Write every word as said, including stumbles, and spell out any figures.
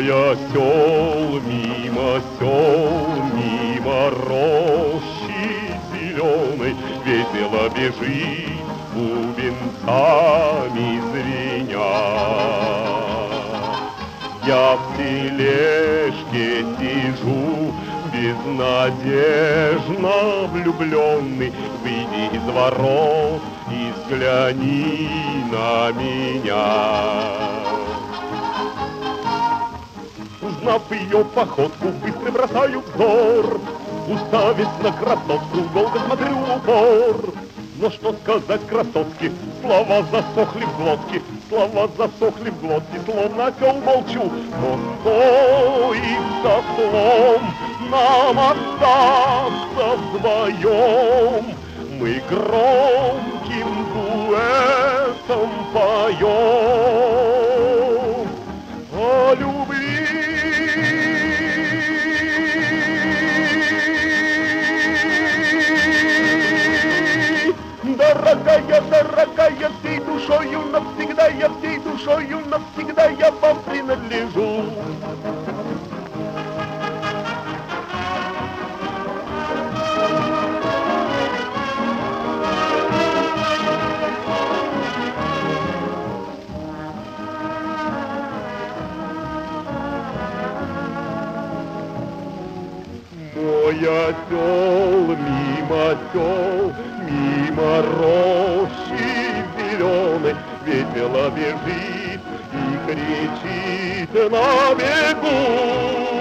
Мой осел мимо сел, мимо рощи зеленой весело бежит, бубенцами звеня. Я в тележке сижу, безнадежно влюбленный. Выйди из ворот и взгляни на меня. Узнав ее походку, быстро бросаю взор, уставясь на красотку, долго смотрю в упор. Но что сказать красотке, слова засохли в глотке, слова засохли в глотке, словно осел молчу. Но стоит за слом нам остаться вдвоем, мы громким дуэтом поем о любви. Дорогая, дорогая, всей душою навсегда, я всей душою навсегда, я вам принадлежу. Мой осел мимо сел, мимо рощи зеленой весело бежит и кричит на бегу.